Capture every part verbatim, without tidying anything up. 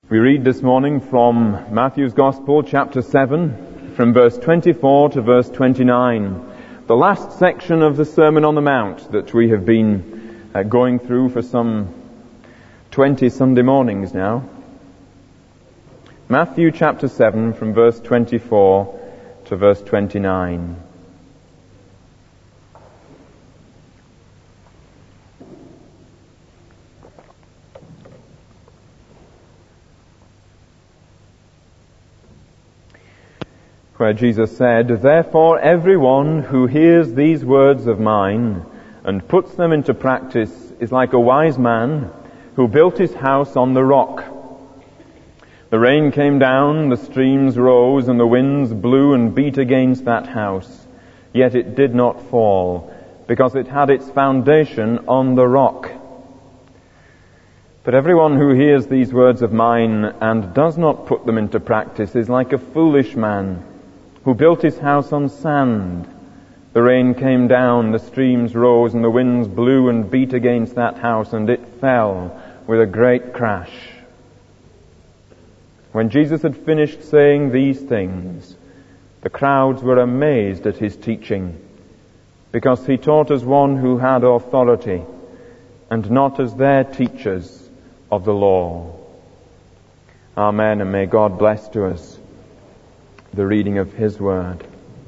We read this morning from Matthew's Gospel, chapter seven, from verse twenty-four to verse twenty-nine, the last section of the Sermon on the Mount that we have been uh, going through for some twenty Sunday mornings now. Matthew chapter seven, from verse twenty-four to verse twenty-nine. Where Jesus said, "Therefore everyone who hears these words of mine and puts them into practice is like a wise man who built his house on the rock. The rain came down, the streams rose, and the winds blew and beat against that house. Yet it did not fall, because it had its foundation on the rock. But everyone who hears these words of mine and does not put them into practice is like a foolish man who built his house on sand. The rain came down, the streams rose, and the winds blew and beat against that house, and it fell with a great crash." When Jesus had finished saying these things, the crowds were amazed at his teaching, because he taught as one who had authority, and not as their teachers of the law. Amen, and may God bless to us the reading of His Word.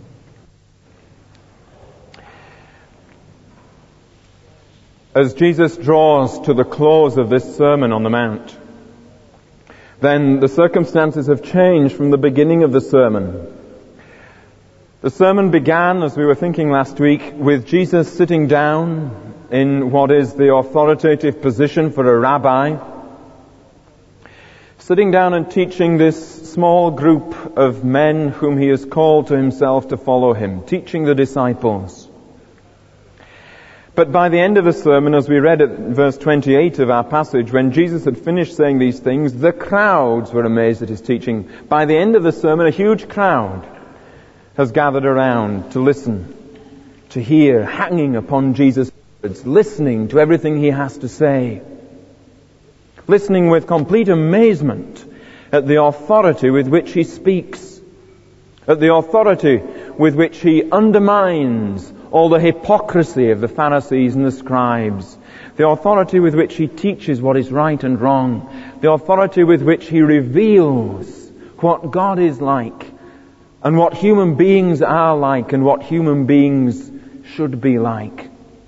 As Jesus draws to the close of this Sermon on the Mount, then the circumstances have changed from the beginning of the sermon. The sermon began, as we were thinking last week, with Jesus sitting down in what is the authoritative position for a rabbi, sitting down and teaching this small group of men whom he has called to himself to follow him, teaching the disciples. But by the end of the sermon, as we read at verse twenty-eight of our passage, when Jesus had finished saying these things, the crowds were amazed at his teaching. By the end of the sermon, a huge crowd has gathered around to listen, to hear, hanging upon Jesus' words, listening to everything he has to say, listening with complete amazement at the authority with which he speaks, at the authority with which he undermines all the hypocrisy of the Pharisees and the scribes, the authority with which he teaches what is right and wrong, the authority with which he reveals what God is like and what human beings are like and what human beings should be like.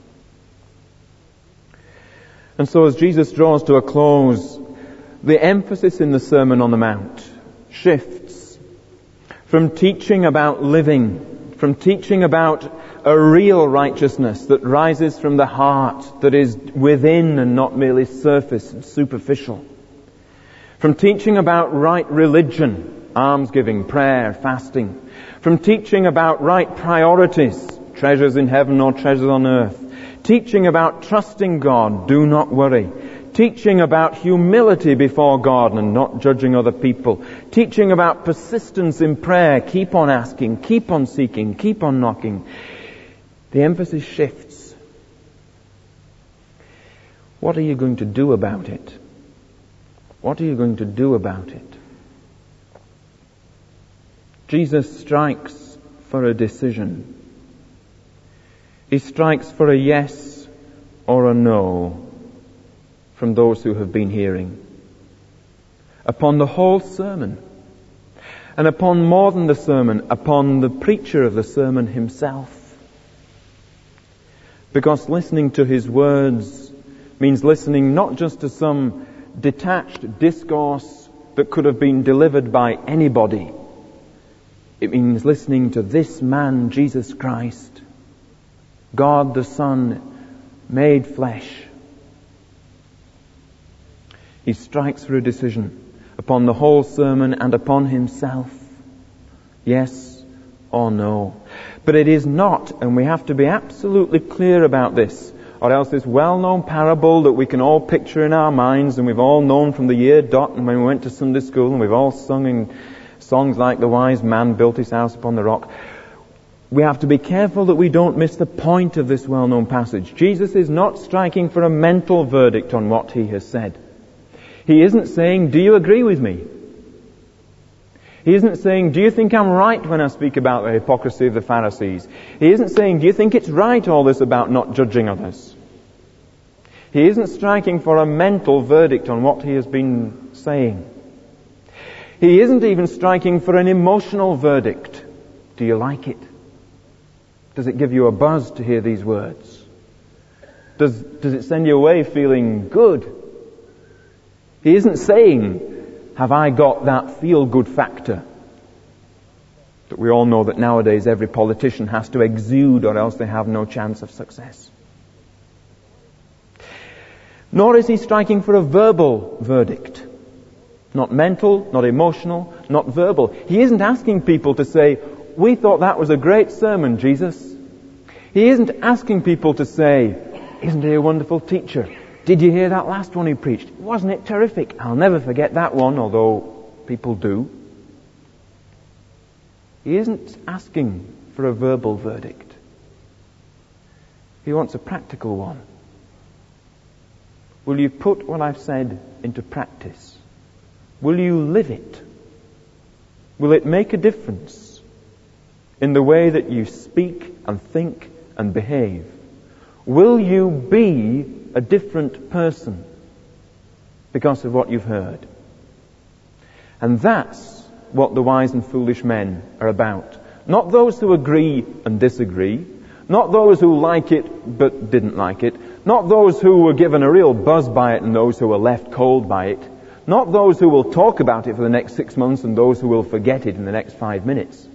And so as Jesus draws to a close, the emphasis in the Sermon on the Mount shifts from teaching about living, from teaching about a real righteousness that rises from the heart, that is within and not merely surface and superficial, from teaching about right religion, almsgiving, prayer, fasting, from teaching about right priorities, treasures in heaven or treasures on earth, teaching about trusting God, do not worry, teaching about humility before God and not judging other people, teaching about persistence in prayer, keep on asking, keep on seeking, keep on knocking. The emphasis shifts. What are you going to do about it? What are you going to do about it? Jesus strikes for a decision. He strikes for a yes or a no from those who have been hearing. Upon the whole sermon, and upon more than the sermon, upon the preacher of the sermon himself. Because listening to his words means listening not just to some detached discourse that could have been delivered by anybody. It means listening to this man, Jesus Christ, God the Son, made flesh. He strikes for a decision upon the whole sermon and upon himself. Yes or no. But it is not, and we have to be absolutely clear about this, or else this well-known parable that we can all picture in our minds and we've all known from the year dot and when we went to Sunday school and we've all sung in songs like "The Wise Man Built His House Upon the Rock." We have to be careful that we don't miss the point of this well-known passage. Jesus is not striking for a mental verdict on what he has said. He isn't saying, do you agree with me? He isn't saying, do you think I'm right when I speak about the hypocrisy of the Pharisees? He isn't saying, do you think it's right all this about not judging others? He isn't striking for a mental verdict on what he has been saying. He isn't even striking for an emotional verdict. Do you like it? Does it give you a buzz to hear these words? Does, does it send you away feeling good? He isn't saying, have I got that feel-good factor that we all know that nowadays every politician has to exude or else they have no chance of success. Nor is he striking for a verbal verdict. Not mental, not emotional, not verbal. He isn't asking people to say, we thought that was a great sermon, Jesus. He isn't asking people to say, isn't he a wonderful teacher? Did you hear that last one he preached? Wasn't it terrific? I'll never forget that one, although people do. He isn't asking for a verbal verdict. He wants a practical one. Will you put what I've said into practice? Will you live it? Will it make a difference in the way that you speak and think and behave? Will you be a different person because of what you've heard? And that's what the wise and foolish men are about. Not those who agree and disagree. Not those who like it but didn't like it. Not those who were given a real buzz by it and those who were left cold by it. Not those who will talk about it for the next six months and those who will forget it in the next five minutes.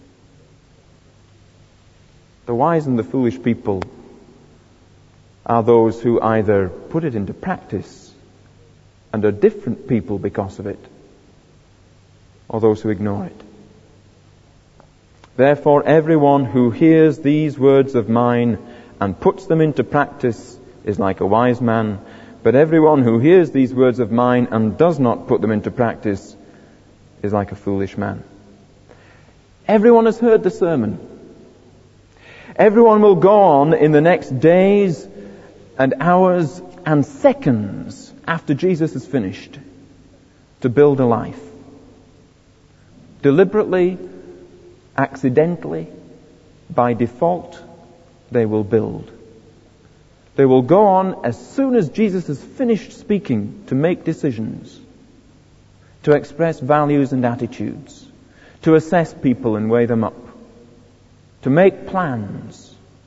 The wise and the foolish people are those who either put it into practice and are different people because of it, or those who ignore it. Therefore, everyone who hears these words of mine and puts them into practice is like a wise man, but everyone who hears these words of mine and does not put them into practice is like a foolish man. Everyone has heard the sermon. Everyone will go on in the next days and hours and seconds after Jesus is finished to build a life. Deliberately, accidentally, by default, they will build. They will go on as soon as Jesus has finished speaking to make decisions, to express values and attitudes, to assess people and weigh them up, to make plans.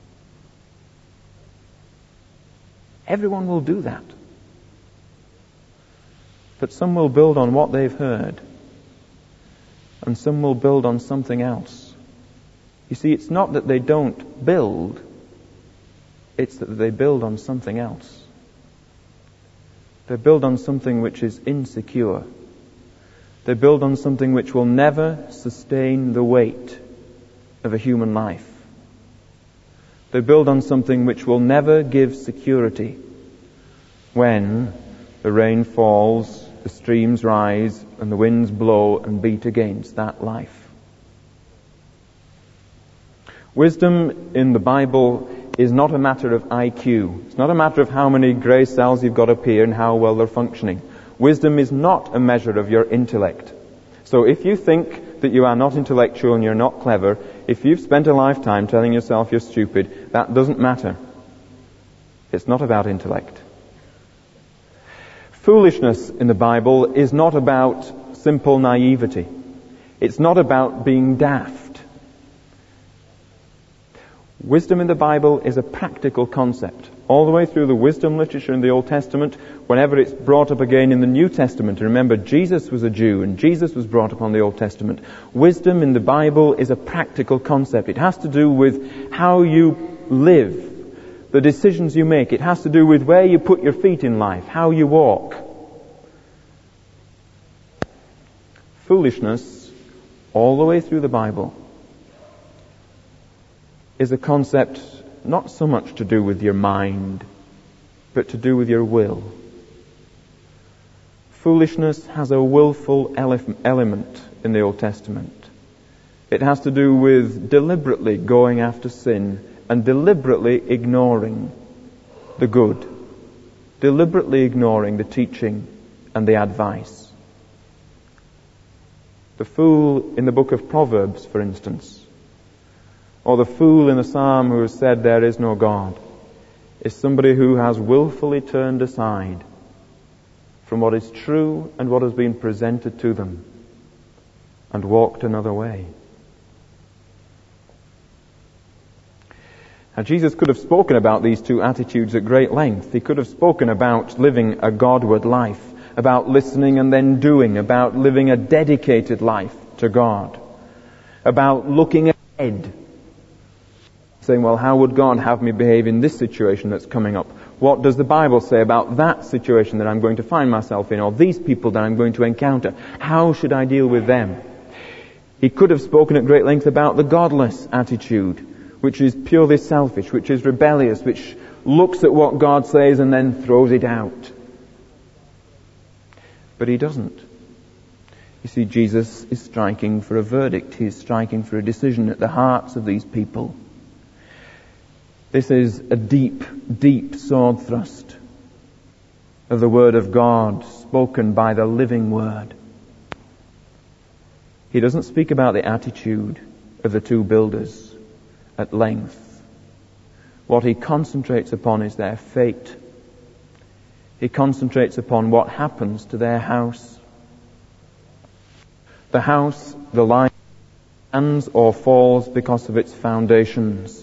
Everyone will do that. But some will build on what they've heard, and some will build on something else. You see, it's not that they don't build, it's that they build on something else. They build on something which is insecure. They build on something which will never sustain the weight of a human life. They build on something which will never give security when the rain falls, the streams rise, and the winds blow and beat against that life. Wisdom in the Bible is not a matter of I Q. It's not a matter of how many grey cells you've got up here and how well they're functioning. Wisdom is not a measure of your intellect. So if you think that you are not intellectual and you're not clever, if you've spent a lifetime telling yourself you're stupid, that doesn't matter. It's not about intellect. Foolishness in the Bible is not about simple naivety. It's not about being daft. Wisdom in the Bible is a practical concept. All the way through the wisdom literature in the Old Testament, whenever it's brought up again in the New Testament, and remember Jesus was a Jew and Jesus was brought up on the Old Testament, wisdom in the Bible is a practical concept. It has to do with how you live, the decisions you make. It has to do with where you put your feet in life, how you walk. Foolishness, all the way through the Bible, is a concept not so much to do with your mind, but to do with your will. Foolishness has a willful ele- element in the Old Testament. It has to do with deliberately going after sin and deliberately ignoring the good, deliberately ignoring the teaching and the advice. The fool in the book of Proverbs, for instance, or the fool in the psalm who has said there is no God, is somebody who has willfully turned aside from what is true and what has been presented to them and walked another way. Now, Jesus could have spoken about these two attitudes at great length. He could have spoken about living a Godward life, about listening and then doing, about living a dedicated life to God, about looking ahead, saying, well, how would God have me behave in this situation that's coming up? What does the Bible say about that situation that I'm going to find myself in, or these people that I'm going to encounter? How should I deal with them? He could have spoken at great length about the godless attitude, which is purely selfish, which is rebellious, which looks at what God says and then throws it out. But he doesn't. You see, Jesus is striking for a verdict. He is striking for a decision at the hearts of these people. This is a deep, deep sword thrust of the Word of God spoken by the living Word. He doesn't speak about the attitude of the two builders at length. What he concentrates upon is their fate. He concentrates upon what happens to their house. The house, the line, stands or falls because of its foundations.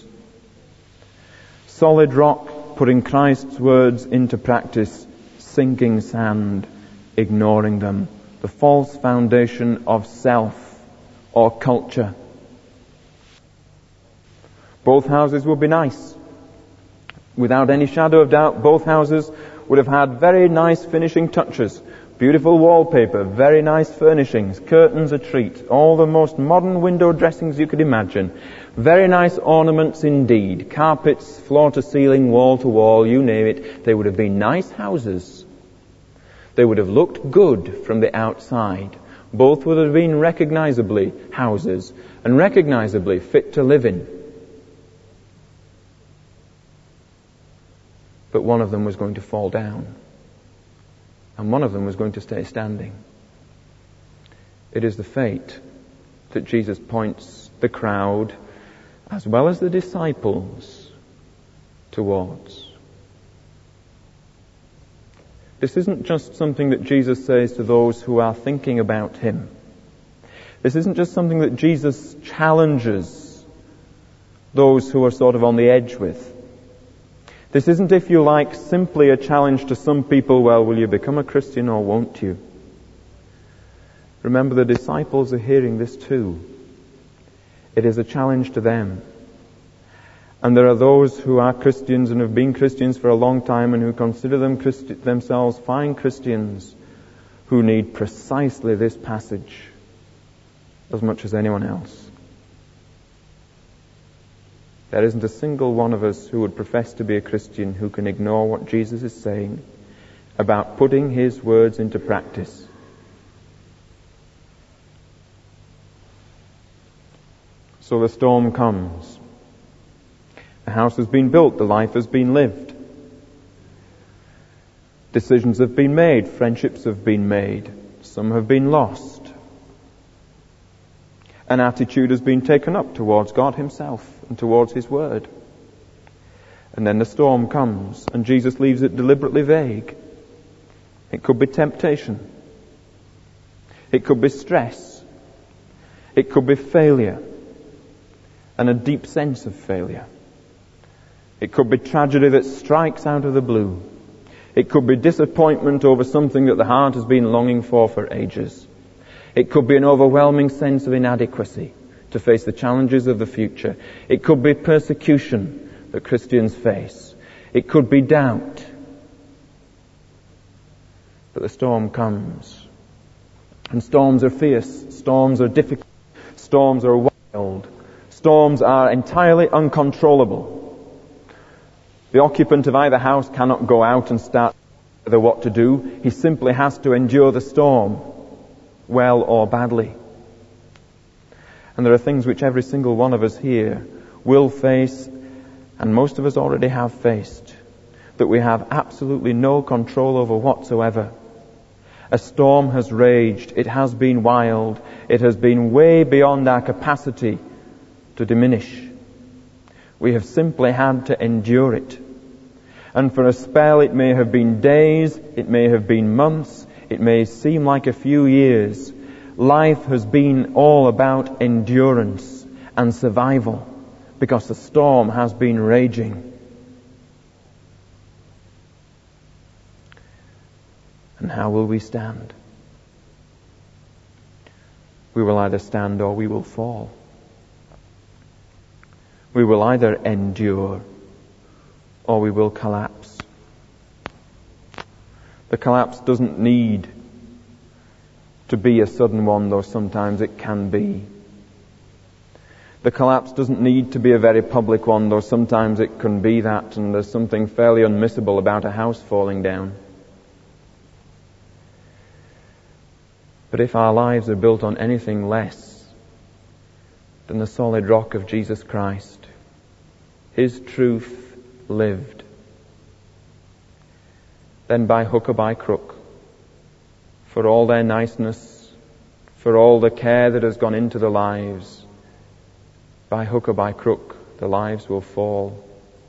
Solid rock, putting Christ's words into practice, sinking sand, ignoring them. The false foundation of self or culture. Both houses would be nice. Without any shadow of doubt, both houses would have had very nice finishing touches. Beautiful wallpaper, very nice furnishings, curtains a treat, all the most modern window dressings you could imagine. Very nice ornaments indeed. Carpets, floor to ceiling, wall to wall, you name it. They would have been nice houses. They would have looked good from the outside. Both would have been recognizably houses and recognizably fit to live in. But one of them was going to fall down. And one of them was going to stay standing. It is the fate that Jesus points the crowd, as well as the disciples, towards. This isn't just something that Jesus says to those who are thinking about Him. This isn't just something that Jesus challenges those who are sort of on the edge with. This isn't, if you like, simply a challenge to some people, well, will you become a Christian or won't you? Remember, the disciples are hearing this too. It is a challenge to them. And there are those who are Christians and have been Christians for a long time and who consider them Christi- themselves fine Christians who need precisely this passage as much as anyone else. There isn't a single one of us who would profess to be a Christian who can ignore what Jesus is saying about putting His words into practice. So the storm comes. The house has been built, the life has been lived. Decisions have been made, friendships have been made, some have been lost. An attitude has been taken up towards God Himself and towards His Word. And then the storm comes, and Jesus leaves it deliberately vague. It could be temptation. It could be stress. It could be failure, and a deep sense of failure. It could be tragedy that strikes out of the blue. It could be disappointment over something that the heart has been longing for for ages. It could be an overwhelming sense of inadequacy to face the challenges of the future. It could be persecution that Christians face. It could be doubt. But the storm comes. And storms are fierce. Storms are difficult. Storms are wild. Storms are entirely uncontrollable. The occupant of either house cannot go out and start whether what to do. He simply has to endure the storm, well or badly. And there are things which every single one of us here will face, and most of us already have faced, that we have absolutely no control over whatsoever. A storm has raged. It has been wild. It has been way beyond our capacity to diminish. We have simply had to endure it. And for a spell it may have been days, it may have been months, it may seem like a few years. Life has been all about endurance and survival because the storm has been raging. And how will we stand? We will either stand or we will fall. We will either endure or we will collapse. The collapse doesn't need to be a sudden one, though sometimes it can be. The collapse doesn't need to be a very public one, though sometimes it can be that, and there's something fairly unmissable about a house falling down. But if our lives are built on anything less than the solid rock of Jesus Christ, His truth lived, then by hook or by crook, for all their niceness, for all the care that has gone into the lives, by hook or by crook, the lives will fall.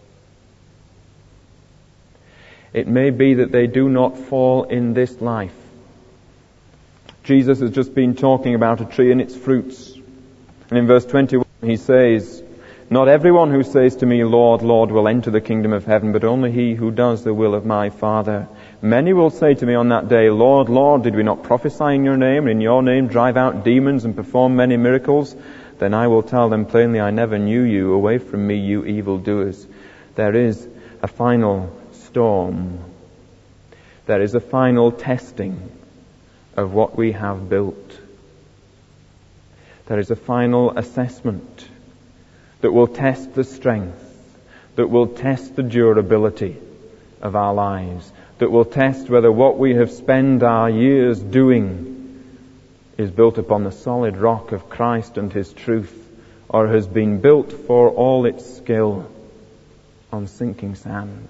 It may be that they do not fall in this life. Jesus has just been talking about a tree and its fruits. And in verse twenty-one he says, "Not everyone who says to me, 'Lord, Lord,' will enter the kingdom of heaven, but only he who does the will of my Father. Many will say to me on that day, 'Lord, Lord, did we not prophesy in your name, and in your name drive out demons and perform many miracles?' Then I will tell them plainly, 'I never knew you. Away from me, you evildoers.'" There is a final storm. There is a final testing of what we have built. There is a final assessment that will test the strength, that will test the durability of our lives, that will test whether what we have spent our years doing is built upon the solid rock of Christ and His truth, or has been built for all its skill on sinking sand.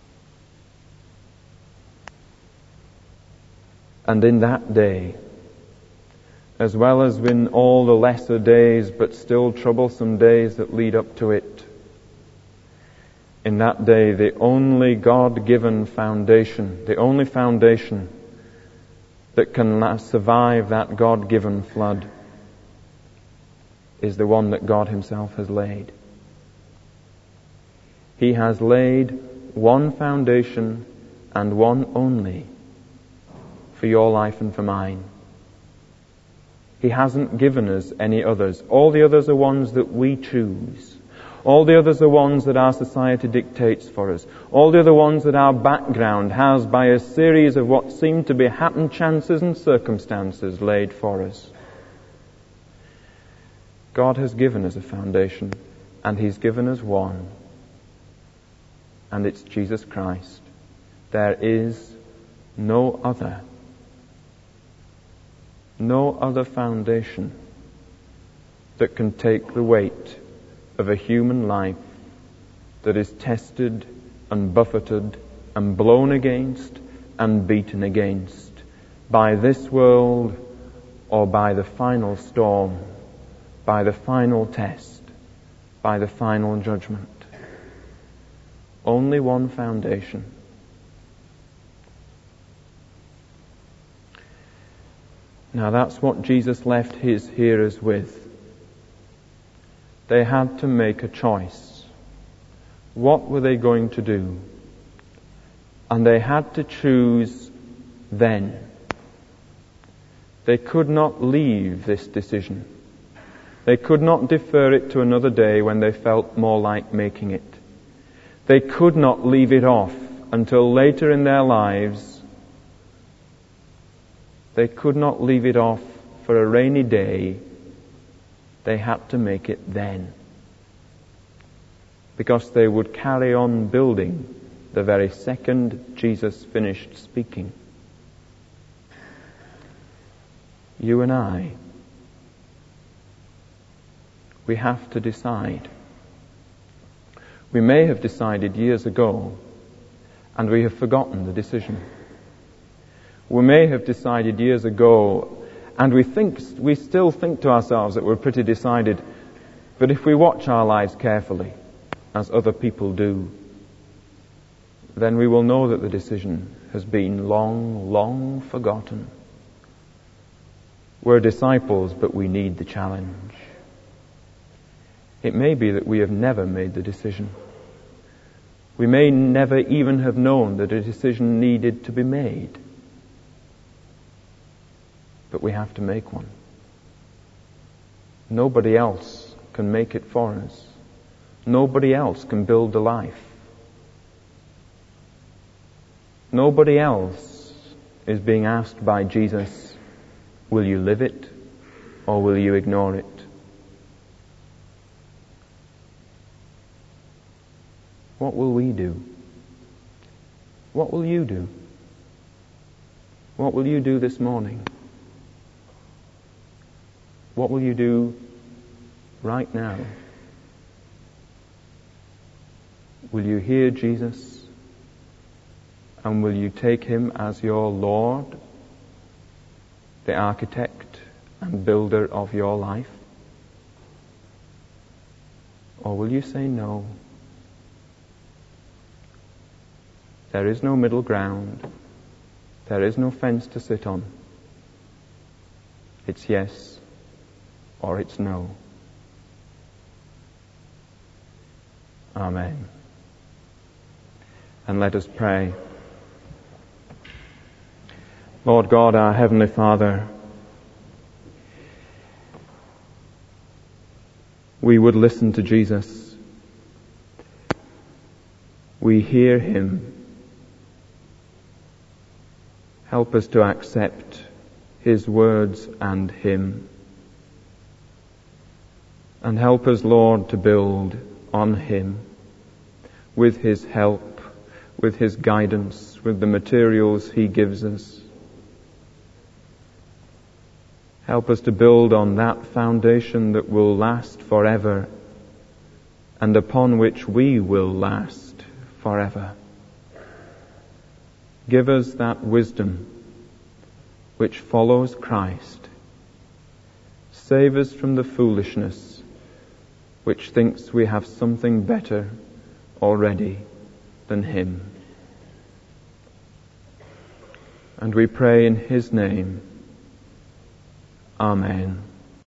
And in that day, as well as in all the lesser days, but still troublesome days that lead up to it, in that day, the only God-given foundation, the only foundation that can survive that God-given flood, is the one that God Himself has laid. He has laid one foundation and one only for your life and for mine. He hasn't given us any others. All the others are ones that we choose. All the others are ones that our society dictates for us. All the other ones that our background has, by a series of what seem to be happen chances and circumstances, laid for us. God has given us a foundation, and He's given us one, and it's Jesus Christ. There is no other. No other foundation that can take the weight of a human life that is tested and buffeted and blown against and beaten against by this world or by the final storm, by the final test, by the final judgment. Only one foundation. Now that's what Jesus left His hearers with. They had to make a choice. What were they going to do? And they had to choose then. They could not leave this decision. They could not defer it to another day when they felt more like making it. They could not leave it off until later in their lives. They could not leave it off for a rainy day. They had to make it then. Because they would carry on building the very second Jesus finished speaking. You and I, we have to decide. We may have decided years ago, and we have forgotten the decision. We may have decided years ago, and we think, we still think to ourselves that we're pretty decided, but if we watch our lives carefully, as other people do, then we will know that the decision has been long, long forgotten. We're disciples, but we need the challenge. It may be that we have never made the decision. We may never even have known that a decision needed to be made. But we have to make one. Nobody else can make it for us. Nobody else can build a life. Nobody else is being asked by Jesus, will you live it or will you ignore it? What will we do? What will you do? What will you do this morning? What will you do right now? Will you hear Jesus? And will you take him as your Lord, the architect and builder of your life? Or will you say no? There is no middle ground. There is no fence to sit on. It's yes or it's no. Amen. And let us pray. Lord God, our Heavenly Father, we would listen to Jesus. We hear him. Help us to accept his words and him. And help us, Lord, to build on him with his help, with his guidance, with the materials he gives us. Help us to build on that foundation that will last forever and upon which we will last forever. Give us that wisdom which follows Christ. Save us from the foolishness which thinks we have something better already than him. And we pray in his name. Amen.